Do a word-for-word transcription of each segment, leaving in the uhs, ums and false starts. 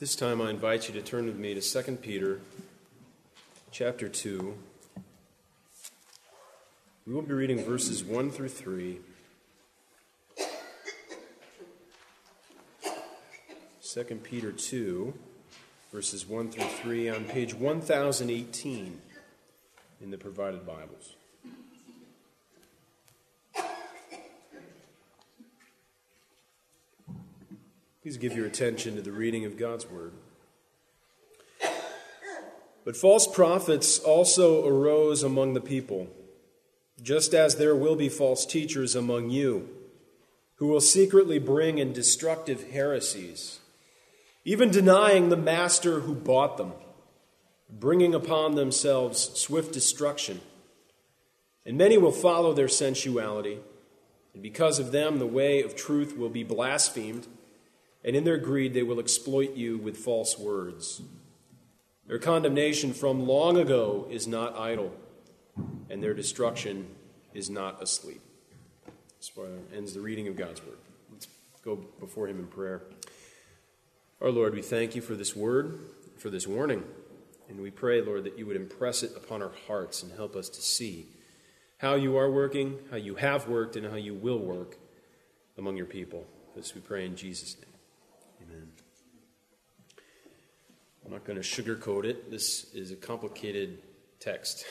This time I invite you to turn with me to Second Peter chapter two. We will be reading verses one through three. Second Peter two, verses one through three on page one thousand eighteen in the provided Bibles. Please give your attention to the reading of God's Word. But false prophets also arose among the people, just as there will be false teachers among you, who will secretly bring in destructive heresies, even denying the master who bought them, bringing upon themselves swift destruction. And many will follow their sensuality, and because of them the way of truth will be blasphemed, and in their greed they will exploit you with false words. Their condemnation from long ago is not idle, and their destruction is not asleep. As far ends the reading of God's Word. Let's go before Him in prayer. Our Lord, we thank You for this word, for this warning, and we pray, Lord, that You would impress it upon our hearts and help us to see how You are working, how You have worked, and how You will work among Your people. This we pray in Jesus' name. Amen. I'm not going to sugarcoat it. This is a complicated text.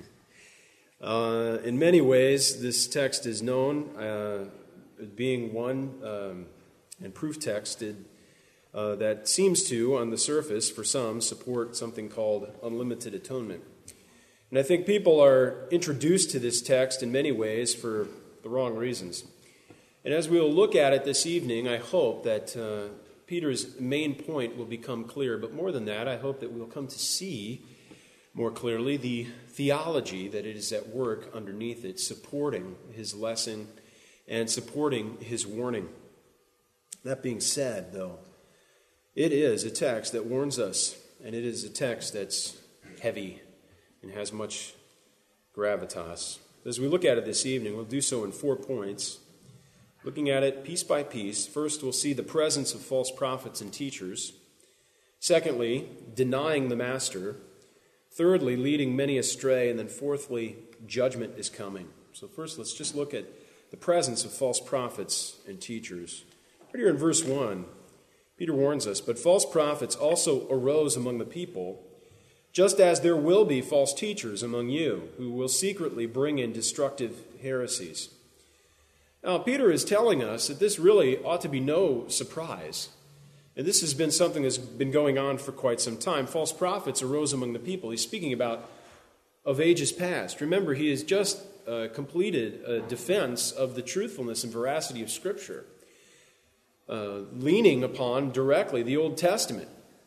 uh, in many ways, this text is known uh, as being one um, and proof texted uh, that seems to, on the surface, for some, support something called unlimited atonement. And I think people are introduced to this text in many ways for the wrong reasons. And as we'll look at it this evening, I hope that uh, Peter's main point will become clear, but more than that, I hope that we'll come to see more clearly the theology that is at work underneath it, supporting his lesson and supporting his warning. That being said, though, it is a text that warns us, and it is a text that's heavy and has much gravitas. As we look at it this evening, we'll do so in four points. Looking at it piece by piece, first we'll see the presence of false prophets and teachers. Secondly, denying the master. Thirdly, leading many astray. And then fourthly, judgment is coming. So first, let's just look at the presence of false prophets and teachers. Right here in verse one, Peter warns us, "But false prophets also arose among the people, just as there will be false teachers among you, who will secretly bring in destructive heresies." Now, Peter is telling us that this really ought to be no surprise. And this has been something that's been going on for quite some time. False prophets arose among the people. He's speaking about of ages past. Remember, he has just uh, completed a defense of the truthfulness and veracity of Scripture, uh, leaning upon directly the Old Testament,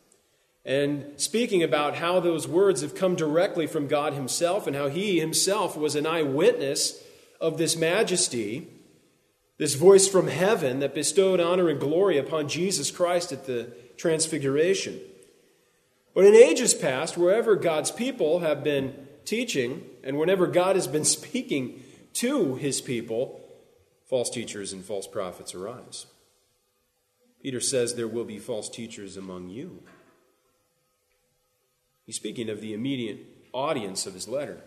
and speaking about how those words have come directly from God Himself and how He Himself was an eyewitness of this majesty, this voice from heaven that bestowed honor and glory upon Jesus Christ at the transfiguration. But in ages past, wherever God's people have been teaching, and whenever God has been speaking to His people, false teachers and false prophets arise. Peter says there will be false teachers among you. He's speaking of the immediate audience of his letter.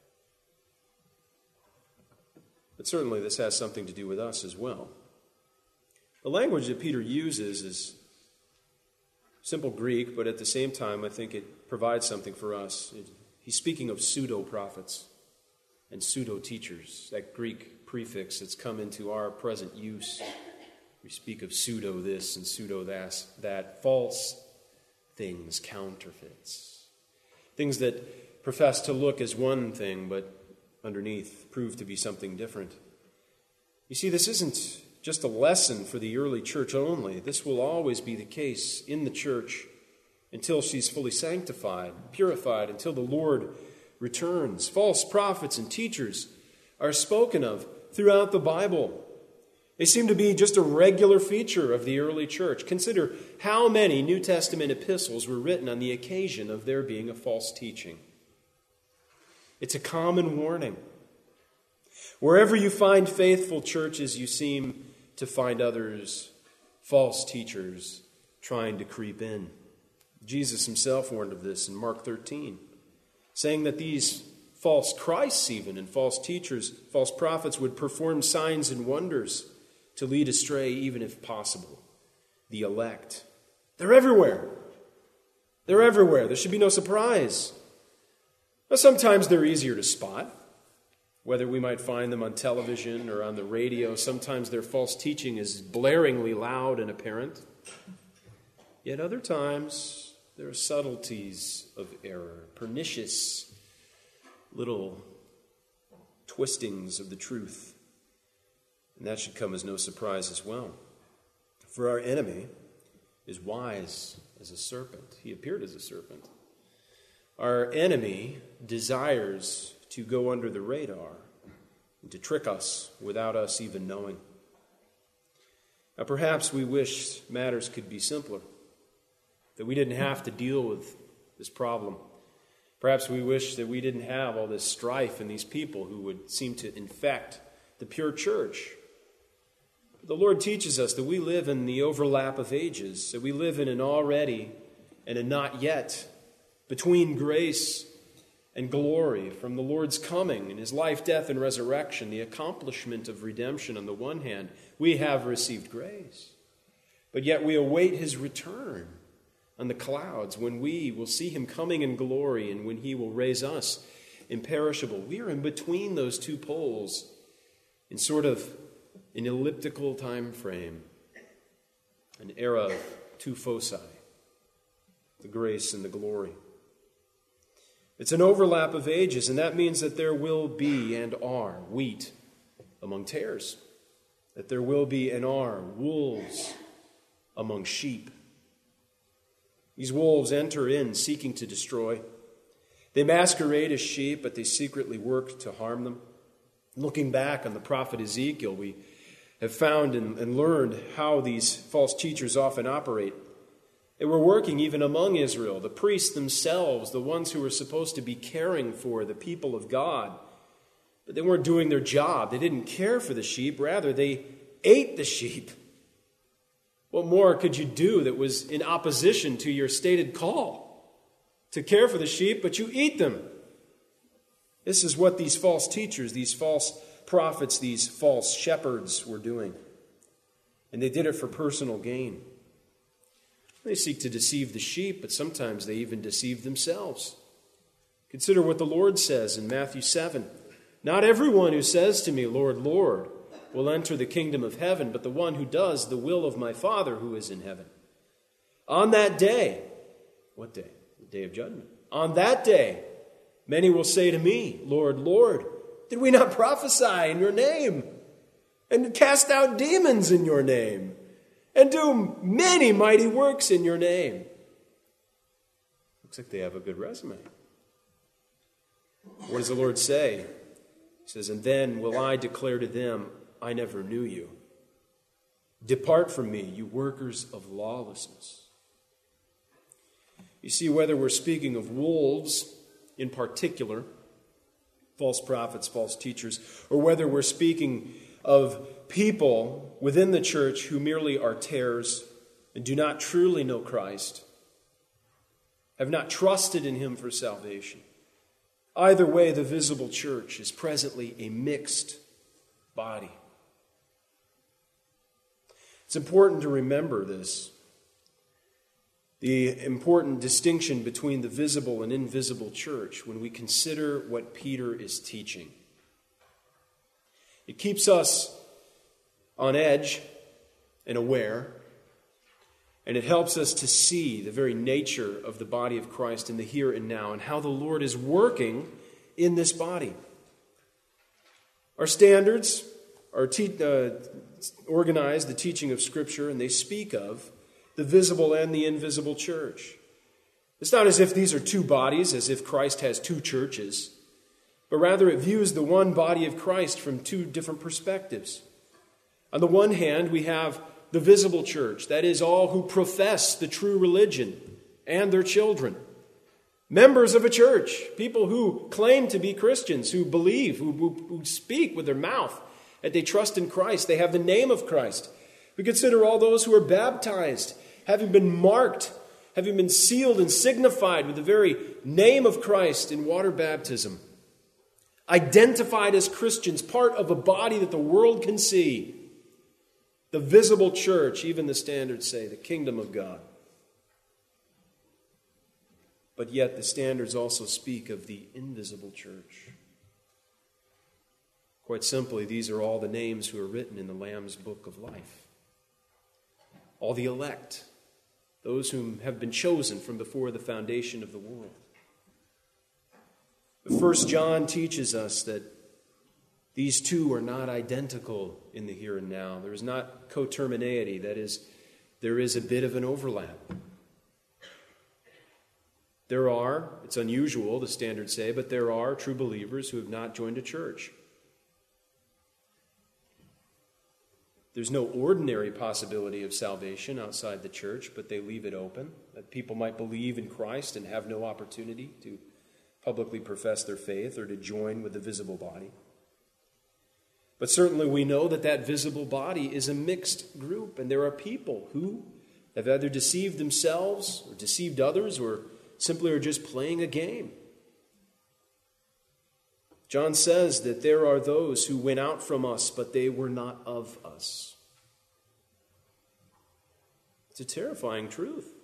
But certainly this has something to do with us as well. The language that Peter uses is simple Greek, but at the same time, I think it provides something for us. It, he's speaking of pseudo-prophets and pseudo-teachers, that Greek prefix that's come into our present use. We speak of pseudo this and pseudo that, that false things, counterfeits, things that profess to look as one thing, but underneath prove to be something different. You see, this isn't just a lesson for the early church only. This will always be the case in the church until she's fully sanctified, purified, until the Lord returns. False prophets and teachers are spoken of throughout the Bible. They seem to be just a regular feature of the early church. Consider how many New Testament epistles were written on the occasion of there being a false teaching. It's a common warning. Wherever you find faithful churches, you seem to find others, false teachers, trying to creep in. Jesus himself warned of this in Mark thirteen, saying that these false Christs even and false teachers, false prophets would perform signs and wonders to lead astray, even if possible, the elect. They're everywhere. They're everywhere. There should be no surprise. Now, sometimes they're easier to spot, whether we might find them on television or on the radio. Sometimes their false teaching is blaringly loud and apparent. Yet other times, there are subtleties of error, pernicious little twistings of the truth. And that should come as no surprise as well. For our enemy is wise as a serpent. He appeared as a serpent. Our enemy desires to go under the radar and to trick us without us even knowing. Now, perhaps we wish matters could be simpler, that we didn't have to deal with this problem. Perhaps we wish that we didn't have all this strife and these people who would seem to infect the pure church. But the Lord teaches us that we live in the overlap of ages, that we live in an already and a not yet, between grace and glory, from the Lord's coming and his life, death, and resurrection, the accomplishment of redemption on the one hand. We have received grace, but yet we await his return on the clouds, when we will see him coming in glory and when he will raise us imperishable. We are in between those two poles in sort of an elliptical time frame, an era of two foci, the grace and the glory. It's an overlap of ages, and that means that there will be and are wheat among tares, that there will be and are wolves among sheep. These wolves enter in seeking to destroy. They masquerade as sheep, but they secretly work to harm them. Looking back on the prophet Ezekiel, we have found and, and learned how these false teachers often operate. They were working even among Israel, the priests themselves, the ones who were supposed to be caring for the people of God. But they weren't doing their job. They didn't care for the sheep. Rather, they ate the sheep. What more could you do that was in opposition to your stated call? To care for the sheep, but you eat them. This is what these false teachers, these false prophets, these false shepherds were doing. And they did it for personal gain. They seek to deceive the sheep, but sometimes they even deceive themselves. Consider what the Lord says in Matthew seven. Not everyone who says to me, Lord, Lord, will enter the kingdom of heaven, but the one who does the will of my Father who is in heaven. On that day, what day? The day of judgment. On that day, many will say to me, Lord, Lord, did we not prophesy in your name and cast out demons in your name and do many mighty works in your name? Looks like they have a good resume. What does the Lord say? He says, and then will I declare to them, I never knew you. Depart from me, you workers of lawlessness. You see, whether we're speaking of wolves in particular, false prophets, false teachers, or whether we're speaking of people within the church who merely are tares and do not truly know Christ, have not trusted in him for salvation. Either way, the visible church is presently a mixed body. It's important to remember this, the important distinction between the visible and invisible church when we consider what Peter is teaching. It keeps us on edge and aware, and it helps us to see the very nature of the body of Christ in the here and now and how the Lord is working in this body. Our standards are te- uh, organize the teaching of Scripture, and they speak of the visible and the invisible church. It's not as if these are two bodies, as if Christ has two churches, but rather it views the one body of Christ from two different perspectives. On the one hand, we have the visible church, that is, all who profess the true religion and their children. Members of a church, people who claim to be Christians, who believe, who, who, who speak with their mouth that they trust in Christ. They have the name of Christ. We consider all those who are baptized, having been marked having been sealed and signified with the very name of Christ in water baptism, identified as Christians, part of a body that the world can see, the visible church, even the standards say, the kingdom of God. But yet the standards also speak of the invisible church. Quite simply, these are all the names who are written in the Lamb's book of life. All the elect, those whom have been chosen from before the foundation of the world. But First John teaches us that these two are not identical in the here and now. There is not coterminaity. That is, there is a bit of an overlap. There are, it's unusual, the standards say, but there are true believers who have not joined a church. There's no ordinary possibility of salvation outside the church, but they leave it open, that people might believe in Christ and have no opportunity to publicly profess their faith or to join with the visible body. But certainly we know that that visible body is a mixed group, and there are people who have either deceived themselves or deceived others or simply are just playing a game. John says that there are those who went out from us, but they were not of us. It's a terrifying truth.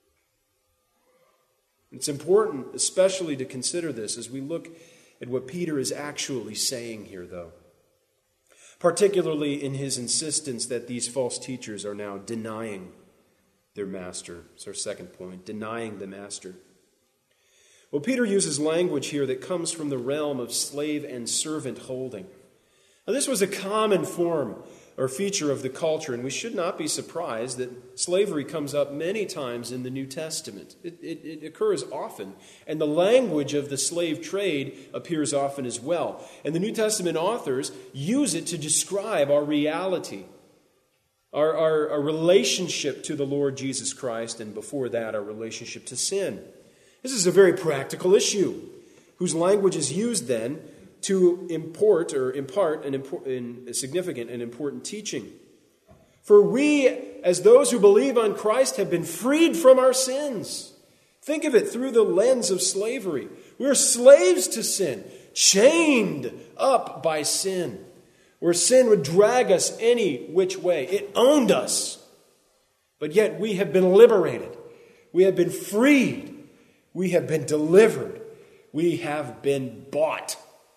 It's important, especially to consider this as we look at what Peter is actually saying here, though. Particularly in his insistence that these false teachers are now denying their master. It's our second point, denying the master. Well, Peter uses language here that comes from the realm of slave and servant holding. Now, this was a common form or feature of the culture, and we should not be surprised that slavery comes up many times in the New Testament. It, it, it occurs often, and the language of the slave trade appears often as well. And the New Testament authors use it to describe our reality, our, our, our relationship to the Lord Jesus Christ, and before that, our relationship to sin. This is a very practical issue, whose language is used then to import or impart an important, a significant and important teaching. For we, as those who believe on Christ, have been freed from our sins. Think of it through the lens of slavery. We're slaves to sin, chained up by sin, where sin would drag us any which way. It owned us. But yet we have been liberated. We have been freed. We have been delivered. We have been bought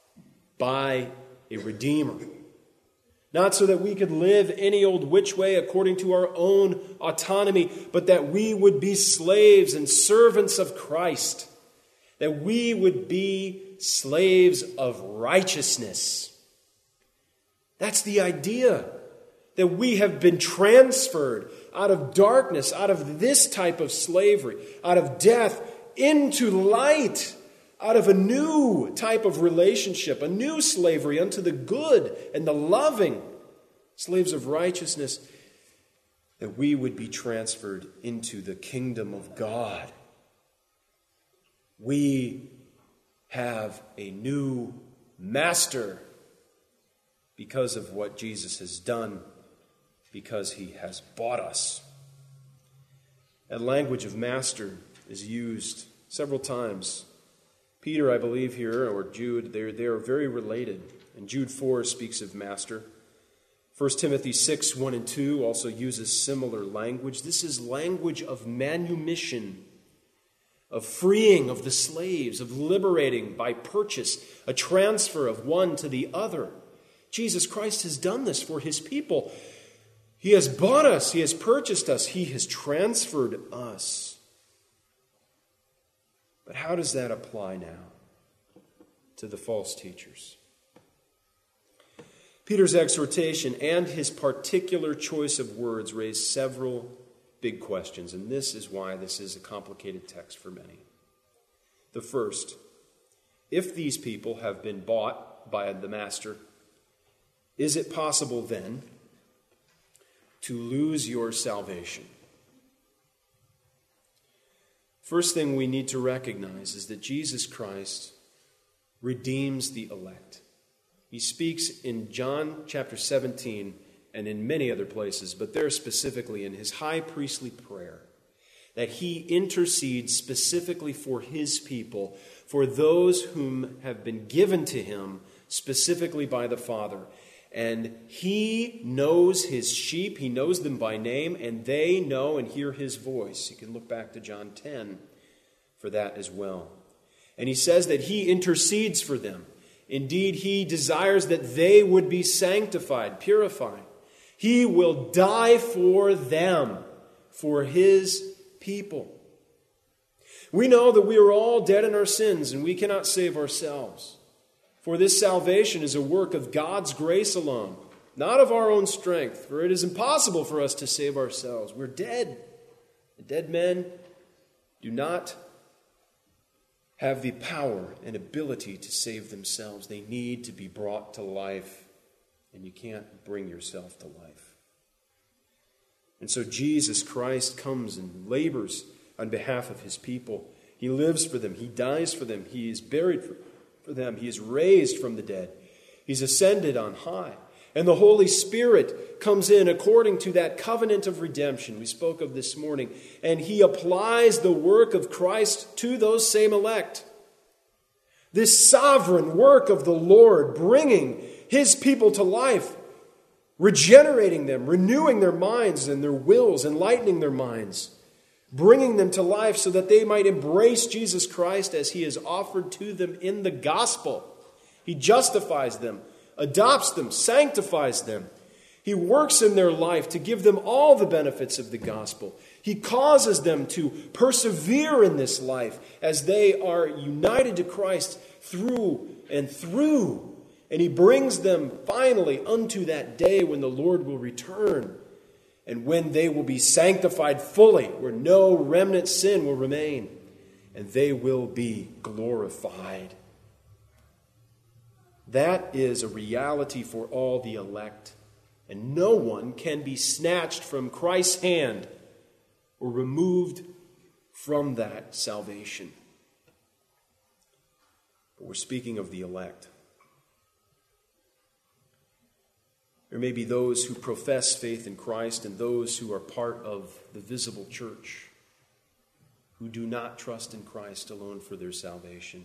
by a Redeemer. Not so that we could live any old which way according to our own autonomy, but that we would be slaves and servants of Christ. That we would be slaves of righteousness. That's the idea. That we have been transferred out of darkness, out of this type of slavery, out of death into light. Out of a new type of relationship, a new slavery unto the good and the loving, slaves of righteousness, that we would be transferred into the kingdom of God. We have a new master because of what Jesus has done, because he has bought us. That language of master is used several times. Peter, I believe here, or Jude, they're, they're very related. And Jude four speaks of master. First Timothy six, one and two also uses similar language. This is language of manumission, of freeing of the slaves, of liberating by purchase, a transfer of one to the other. Jesus Christ has done this for his people. He has bought us. He has purchased us. He has transferred us. But how does that apply now to the false teachers? Peter's exhortation and his particular choice of words raise several big questions, and this is why this is a complicated text for many. The first, if these people have been bought by the master, is it possible then to lose your salvation? First thing we need to recognize is that Jesus Christ redeems the elect. He speaks in John chapter seventeen and in many other places, but there specifically in his high priestly prayer, that he intercedes specifically for his people, for those whom have been given to him specifically by the Father. And he knows his sheep, he knows them by name, and they know and hear his voice. You can look back to John ten for that as well. And he says that he intercedes for them. Indeed, he desires that they would be sanctified, purified. He will die for them, for his people. We know that we are all dead in our sins and we cannot save ourselves. For this salvation is a work of God's grace alone, not of our own strength, for it is impossible for us to save ourselves. We're dead. The dead men do not have the power and ability to save themselves. They need to be brought to life, and you can't bring yourself to life. And so Jesus Christ comes and labors on behalf of his people. He lives for them. He dies for them. He is buried for, for them. He is raised from the dead. He's ascended on high. And the Holy Spirit comes in according to that covenant of redemption we spoke of this morning. And he applies the work of Christ to those same elect. This sovereign work of the Lord, bringing his people to life, regenerating them, renewing their minds and their wills, enlightening their minds, bringing them to life so that they might embrace Jesus Christ as he is offered to them in the gospel. He justifies them, adopts them, sanctifies them. He works in their life to give them all the benefits of the gospel. He causes them to persevere in this life as they are united to Christ through and through. And he brings them finally unto that day when the Lord will return and when they will be sanctified fully, where no remnant sin will remain, and they will be glorified. That is a reality for all the elect, and no one can be snatched from Christ's hand or removed from that salvation. But we're speaking of the elect. There may be those who profess faith in Christ and those who are part of the visible church who do not trust in Christ alone for their salvation.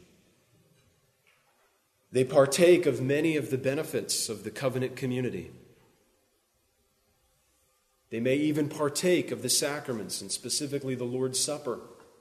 They partake of many of the benefits of the covenant community. They may even partake of the sacraments, and specifically the Lord's Supper,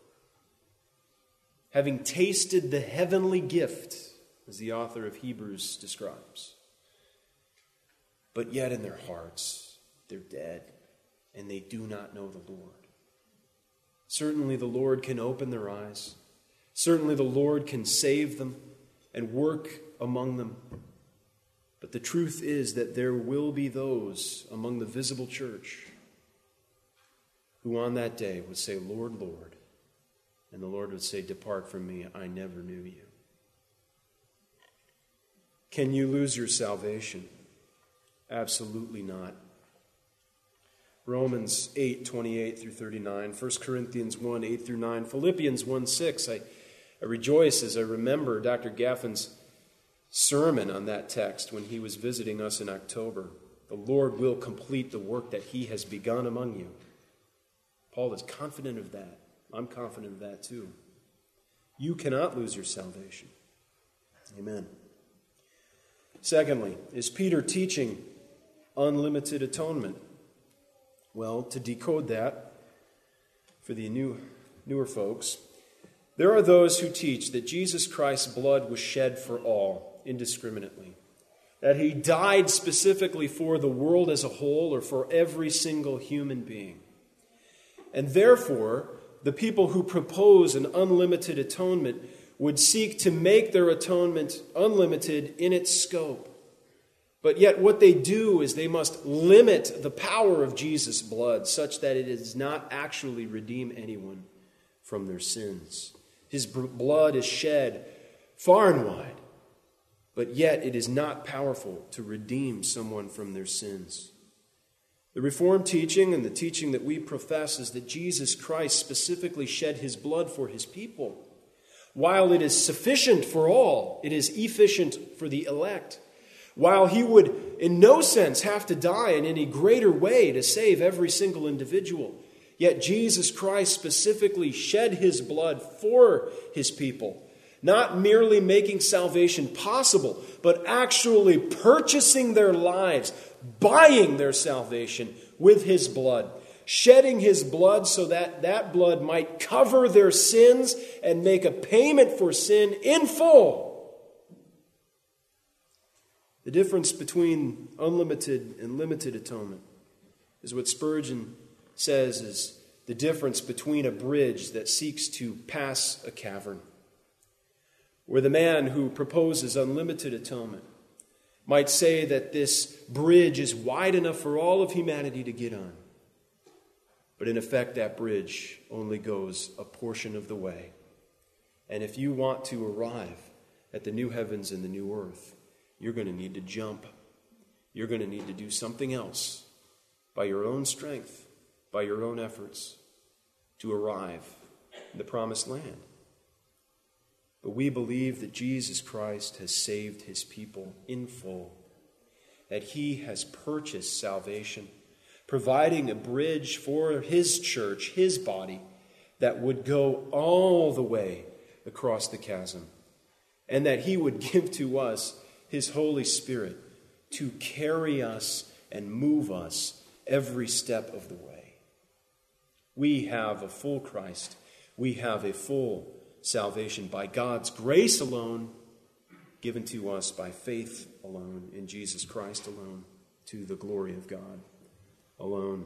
having tasted the heavenly gift, as the author of Hebrews describes. But yet in their hearts, they're dead, and they do not know the Lord. Certainly the Lord can open their eyes. Certainly the Lord can save them and work among them. But the truth is that there will be those among the visible church who on that day would say, Lord, Lord. And the Lord would say, depart from me, I never knew you. Can you lose your salvation? Absolutely not. Romans eight, twenty-eight through thirty-nine, First Corinthians one, eight through nine, Philippians one, six. I, I rejoice as I remember Doctor Gaffin's sermon on that text when he was visiting us in October. The Lord will complete the work that he has begun among you. Paul is confident of that. I'm confident of that too. You cannot lose your salvation. Amen. Secondly, is Peter teaching unlimited atonement? Well, to decode that for the new, newer folks, there are those who teach that Jesus Christ's blood was shed for all, indiscriminately. That he died specifically for the world as a whole or for every single human being. And therefore, the people who propose an unlimited atonement would seek to make their atonement unlimited in its scope. But yet what they do is they must limit the power of Jesus' blood such that it does not actually redeem anyone from their sins. His blood is shed far and wide, but yet it is not powerful to redeem someone from their sins. The Reformed teaching and the teaching that we profess is that Jesus Christ specifically shed his blood for his people. While it is sufficient for all, it is efficient for the elect. While he would in no sense have to die in any greater way to save every single individual, Yet Jesus Christ specifically shed his blood for his people, not merely making salvation possible, but actually purchasing their lives, buying their salvation with his blood, shedding his blood so that that blood might cover their sins and make a payment for sin in full. The difference between unlimited and limited atonement is what Spurgeon says is the difference between a bridge that seeks to pass a cavern, where the man who proposes unlimited atonement might say that this bridge is wide enough for all of humanity to get on. But in effect, that bridge only goes a portion of the way. And if you want to arrive at the new heavens and the new earth, you're going to need to jump. You're going to need to do something else by your own strength, by your own efforts, to arrive in the promised land. But we believe that Jesus Christ has saved his people in full, that he has purchased salvation, providing a bridge for his church, his body, that would go all the way across the chasm, and that he would give to us his Holy Spirit to carry us and move us every step of the way. We have a full Christ. We have a full salvation by God's grace alone, given to us by faith alone, in Jesus Christ alone, to the glory of God alone.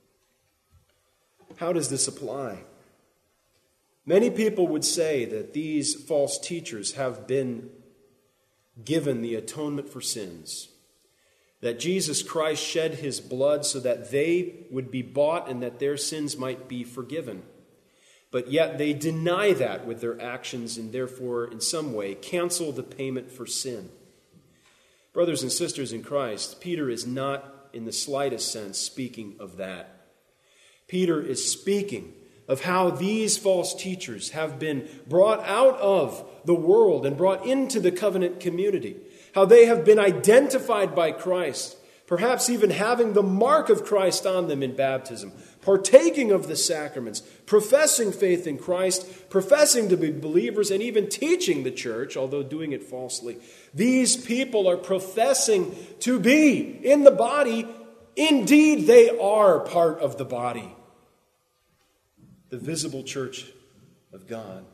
How does this apply? Many people would say that these false teachers have been given the atonement for sins, that Jesus Christ shed his blood so that they would be bought and that their sins might be forgiven. But yet they deny that with their actions and therefore, in some way, cancel the payment for sin. Brothers and sisters in Christ, Peter is not in the slightest sense speaking of that. Peter is speaking of how these false teachers have been brought out of the world and brought into the covenant community, how they have been identified by Christ, perhaps even having the mark of Christ on them in baptism, partaking of the sacraments, professing faith in Christ, professing to be believers, and even teaching the church, although doing it falsely. These people are professing to be in the body. Indeed, they are part of the body, the visible church of God.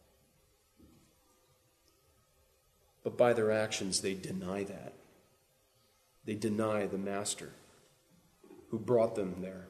But by their actions, they deny that. They deny the Master who brought them there.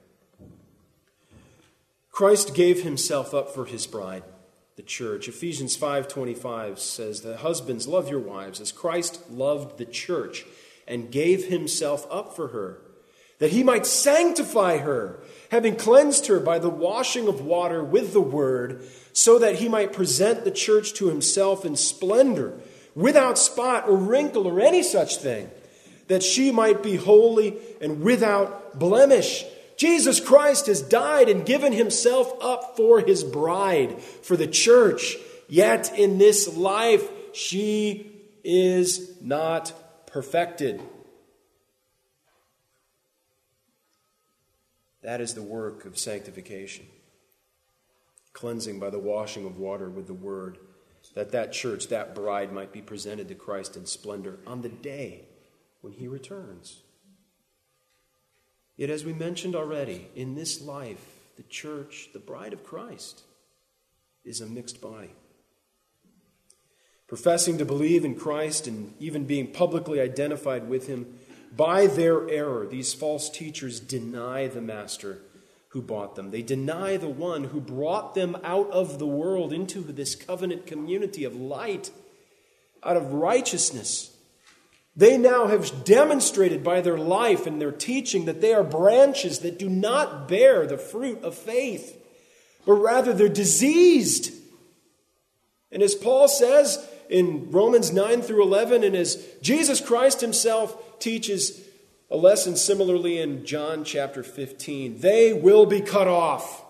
Christ gave himself up for his bride, the church. Ephesians five twenty-five says that husbands, love your wives as Christ loved the church and gave himself up for her, that he might sanctify her, having cleansed her by the washing of water with the word, so that he might present the church to himself in splendor, without spot or wrinkle or any such thing, that she might be holy and without blemish. Jesus Christ has died and given himself up for his bride, for the church. Yet in this life, she is not perfected. That is the work of sanctification, cleansing by the washing of water with the word, that that church, that bride, might be presented to Christ in splendor on the day when he returns. Yet, as we mentioned already, in this life, the church, the bride of Christ, is a mixed body. Professing to believe in Christ and even being publicly identified with him, by their error, these false teachers deny the Master who bought them. They deny the one who brought them out of the world into this covenant community of light, out of righteousness. They now have demonstrated by their life and their teaching that they are branches that do not bear the fruit of faith, but rather they're diseased. And as Paul says in Romans nine through eleven, and as Jesus Christ himself teaches a lesson similarly in John chapter fifteen, they will be cut off.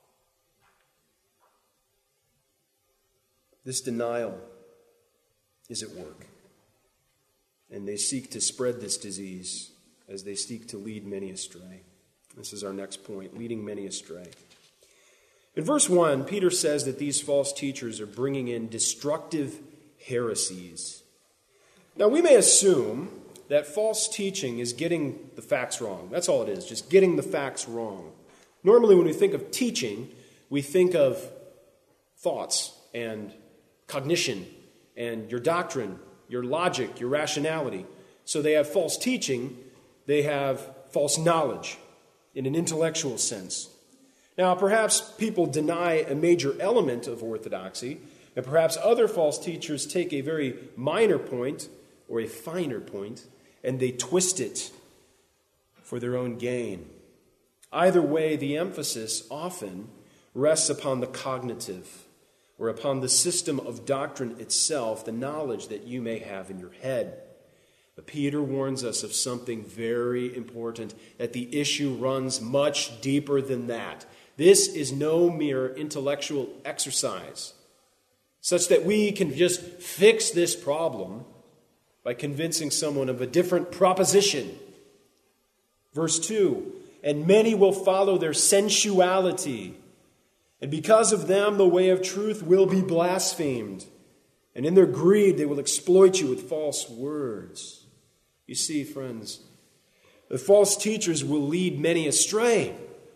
This denial is at work. And they seek to spread this disease as they seek to lead many astray. This is our next point, leading many astray. In verse one, Peter says that these false teachers are bringing in destructive heresies. Now, we may assume that false teaching is getting the facts wrong. That's all it is, just getting the facts wrong. Normally, when we think of teaching, we think of thoughts and cognition and your doctrine, your logic, your rationality. So they have false teaching, they have false knowledge in an intellectual sense. Now, perhaps people deny a major element of orthodoxy, and perhaps other false teachers take a very minor point or a finer point, and they twist it for their own gain. Either way, the emphasis often rests upon the cognitive or upon the system of doctrine itself, the knowledge that you may have in your head. But Peter warns us of something very important, that the issue runs much deeper than that. This is no mere intellectual exercise, such that we can just fix this problem by convincing someone of a different proposition. Verse two, and many will follow their sensuality, and because of them the way of truth will be blasphemed, and in their greed they will exploit you with false words. You see, friends, the false teachers will lead many astray,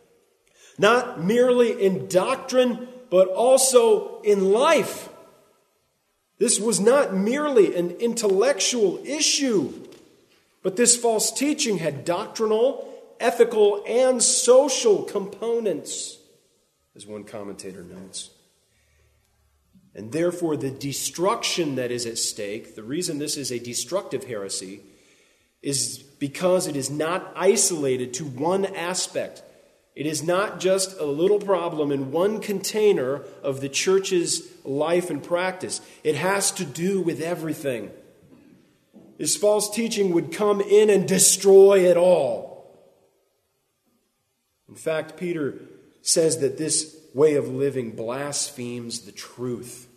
not merely in doctrine, but also in life. This was not merely an intellectual issue, but this false teaching had doctrinal, ethical, and social components, as one commentator notes. And therefore, the destruction that is at stake, the reason this is a destructive heresy, is because it is not isolated to one aspect. It is not just a little problem in one container of the church's life and practice. It has to do with everything. This false teaching would come in and destroy it all. In fact, Peter says that this way of living blasphemes the truth.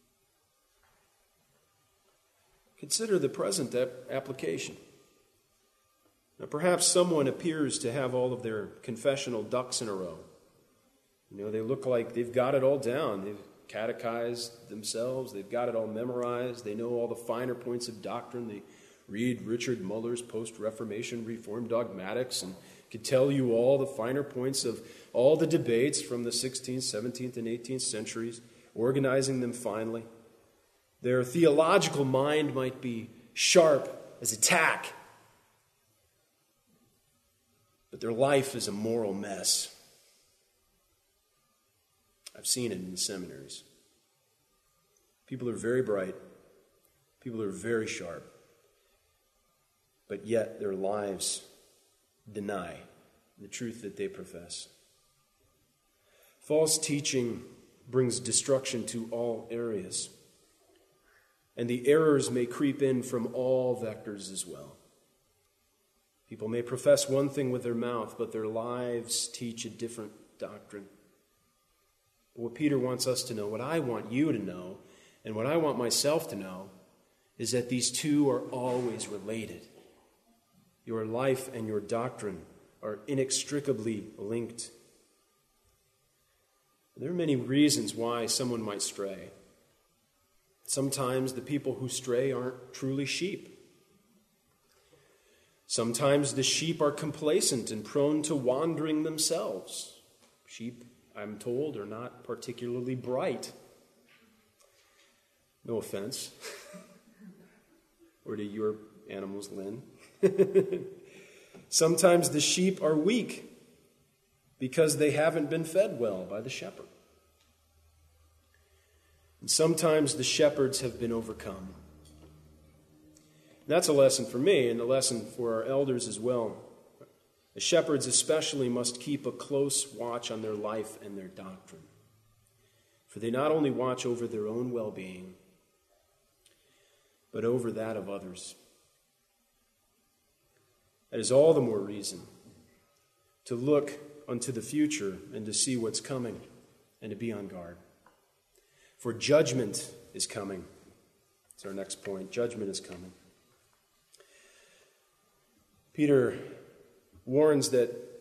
Consider the present application. Now, perhaps someone appears to have all of their confessional ducks in a row. You know, they look like they've got it all down. They've catechized themselves. They've got it all memorized. They know all the finer points of doctrine. They read Richard Muller's post-Reformation Reformed Dogmatics and can tell you all the finer points of all the debates from the sixteenth, seventeenth, and eighteenth centuries, organizing them finely. Their theological mind might be sharp as a tack, but their life is a moral mess. I've seen it in the seminaries. People are very bright. People are very sharp. But yet their lives deny the truth that they profess. False teaching brings destruction to all areas. And the errors may creep in from all vectors as well. People may profess one thing with their mouth, but their lives teach a different doctrine. But what Peter wants us to know, what I want you to know, and what I want myself to know, is that these two are always related. Your life and your doctrine are inextricably linked. There are many reasons why someone might stray. Sometimes the people who stray aren't truly sheep. Sometimes the sheep are complacent and prone to wandering themselves. Sheep, I'm told, are not particularly bright. No offense. Or to your animals, Lynn. Sometimes the sheep are weak because they haven't been fed well by the shepherd. And sometimes the shepherds have been overcome. That's a lesson for me and a lesson for our elders as well. The shepherds especially must keep a close watch on their life and their doctrine. For they not only watch over their own well-being, but over that of others. That is all the more reason to look unto the future and to see what's coming and to be on guard. For judgment is coming. That's our next point. Judgment is coming. Peter warns that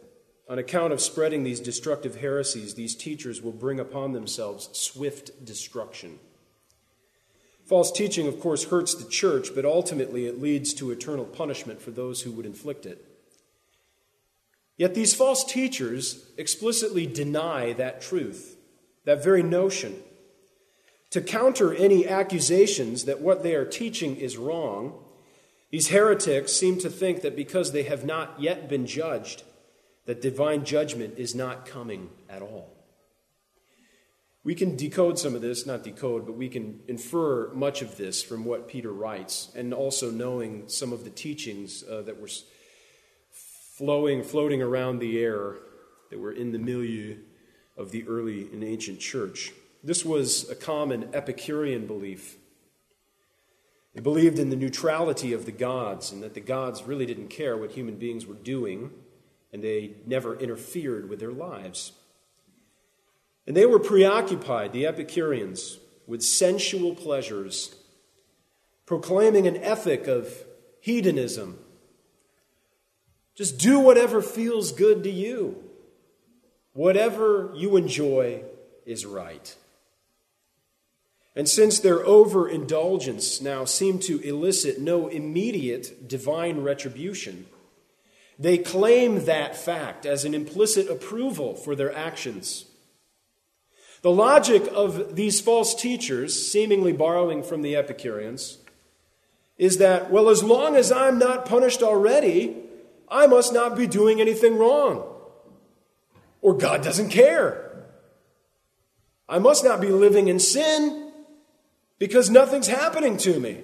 On account of spreading these destructive heresies, these teachers will bring upon themselves swift destruction. False teaching, of course, hurts the church, but ultimately it leads to eternal punishment for those who would inflict it. Yet these false teachers explicitly deny that truth, that very notion. To counter any accusations that what they are teaching is wrong, these heretics seem to think that because they have not yet been judged, that divine judgment is not coming at all. We can decode some of this, not decode, but we can infer much of this from what Peter writes, and also knowing some of the teachings uh, that were flowing, floating around the air, that were in the milieu of the early and ancient church. This was a common Epicurean belief. They believed in the neutrality of the gods, and that the gods really didn't care what human beings were doing, and they never interfered with their lives. And they were preoccupied, the Epicureans, with sensual pleasures, proclaiming an ethic of hedonism. Just do whatever feels good to you. Whatever you enjoy is right. And since their overindulgence now seemed to elicit no immediate divine retribution, they claim that fact as an implicit approval for their actions. The logic of these false teachers, seemingly borrowing from the Epicureans, is that, well, as long as I'm not punished already, I must not be doing anything wrong. Or God doesn't care. I must not be living in sin because nothing's happening to me.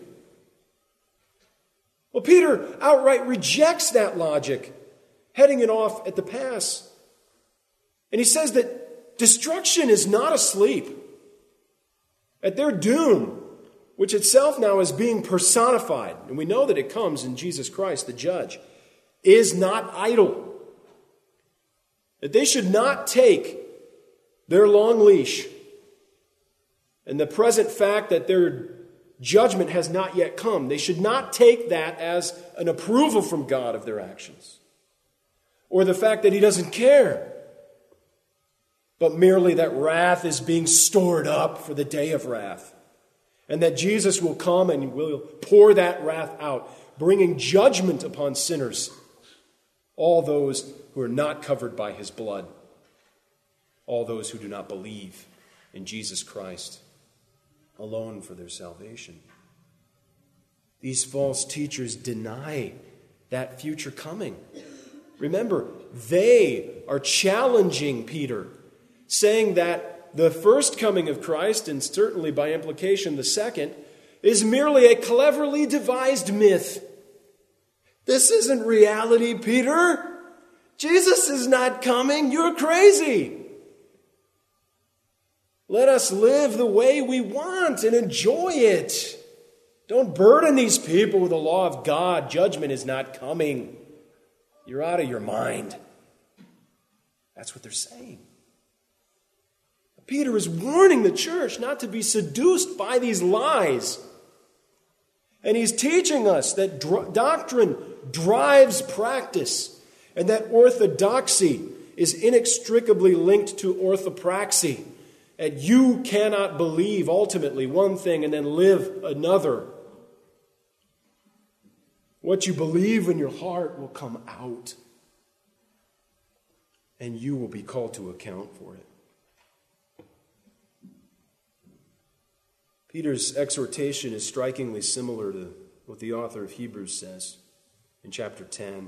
Well, Peter outright rejects that logic, heading it off at the pass. And he says that destruction is not asleep. At their doom, which itself now is being personified, and we know that it comes in Jesus Christ, the judge, is not idle. That they should not take their long leash and the present fact that their judgment has not yet come. They should not take that as an approval from God of their actions, or the fact that he doesn't care, but merely that wrath is being stored up for the day of wrath, and that Jesus will come and will pour that wrath out, bringing judgment upon sinners, all those who are not covered by his blood, all those who do not believe in Jesus Christ alone for their salvation. These false teachers deny that future coming. Remember, they are challenging Peter, saying that the first coming of Christ, and certainly by implication the second, is merely a cleverly devised myth. This isn't reality, Peter. Jesus is not coming. You're crazy. Let us live the way we want and enjoy it. Don't burden these people with the law of God. Judgment is not coming. You're out of your mind. That's what they're saying. Peter is warning the church not to be seduced by these lies. And he's teaching us that dr- doctrine drives practice, and that orthodoxy is inextricably linked to orthopraxy. And you cannot believe ultimately one thing and then live another. What you believe in your heart will come out, and you will be called to account for it. Peter's exhortation is strikingly similar to what the author of Hebrews says in chapter ten.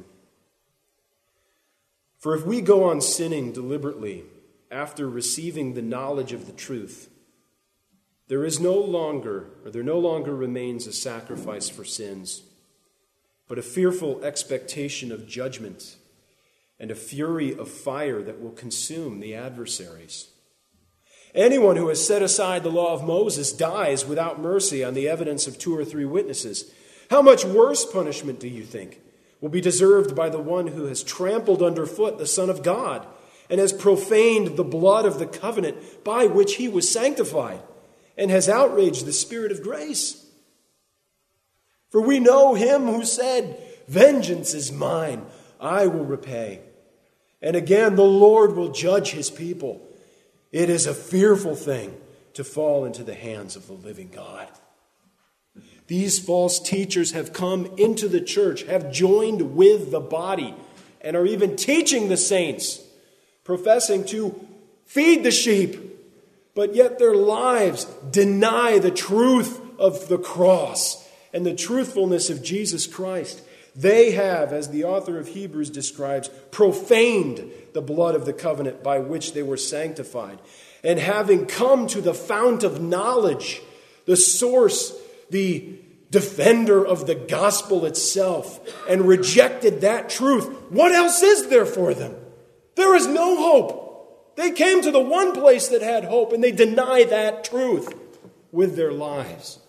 For if we go on sinning deliberately after receiving the knowledge of the truth, there is no longer, or there no longer remains a sacrifice for sins, but a fearful expectation of judgment and a fury of fire that will consume the adversaries. Anyone who has set aside the law of Moses dies without mercy on the evidence of two or three witnesses. How much worse punishment, do you think, will be deserved by the one who has trampled underfoot the Son of God and has profaned the blood of the covenant by which he was sanctified and has outraged the Spirit of grace? For we know him who said, "Vengeance is mine, I will repay." And again, the Lord will judge his people. It is a fearful thing to fall into the hands of the living God. These false teachers have come into the church, have joined with the body, and are even teaching the saints, professing to feed the sheep, but yet their lives deny the truth of the cross and the truthfulness of Jesus Christ. They have, as the author of Hebrews describes, profaned the blood of the covenant by which they were sanctified. And having come to the fount of knowledge, the source, the defender of the gospel itself, and rejected that truth, what else is there for them? There is no hope. They came to the one place that had hope, and they deny that truth with their lives.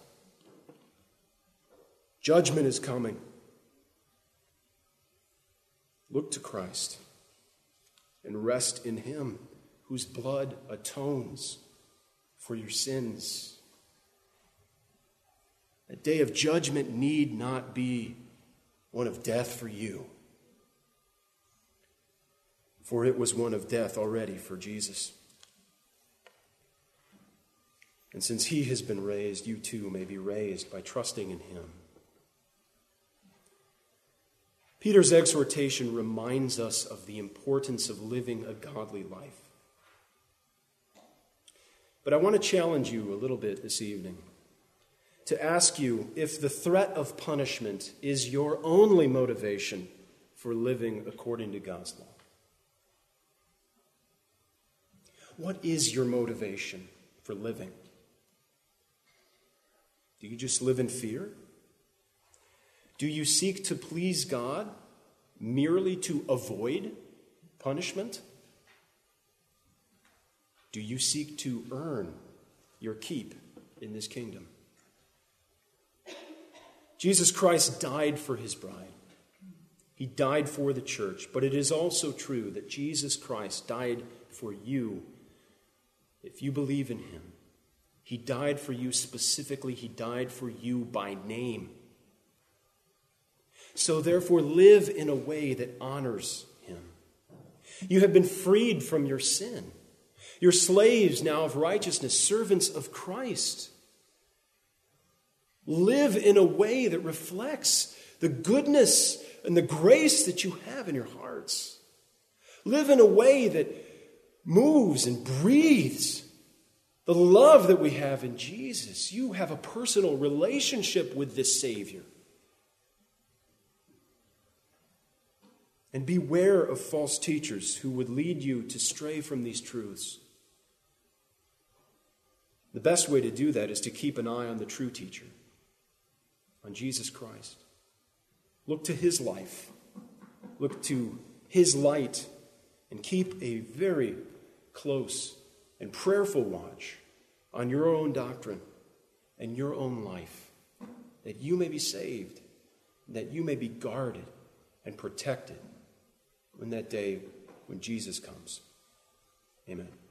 Judgment is coming. Look to Christ and rest in him, whose blood atones for your sins. A day of judgment need not be one of death for you, for it was one of death already for Jesus. And since he has been raised, you too may be raised by trusting in him. Peter's exhortation reminds us of the importance of living a godly life. But I want to challenge you a little bit this evening to ask you if the threat of punishment is your only motivation for living according to God's law. What is your motivation for living? Do you just live in fear? Do you seek to please God merely to avoid punishment? Do you seek to earn your keep in this kingdom? Jesus Christ died for his bride. He died for the church, but it is also true that Jesus Christ died for you if you believe in him. He died for you specifically. He died for you by name. So therefore, live in a way that honors him. You have been freed from your sin. You're slaves now of righteousness, servants of Christ. Live in a way that reflects the goodness and the grace that you have in your hearts. Live in a way that moves and breathes the love that we have in Jesus. You have a personal relationship with this Savior. And beware of false teachers who would lead you to stray from these truths. The best way to do that is to keep an eye on the true teacher, on Jesus Christ. Look to his life. Look to his light. And keep a very close and prayerful watch on your own doctrine and your own life, that you may be saved, that you may be guarded and protected when that day when Jesus comes. Amen.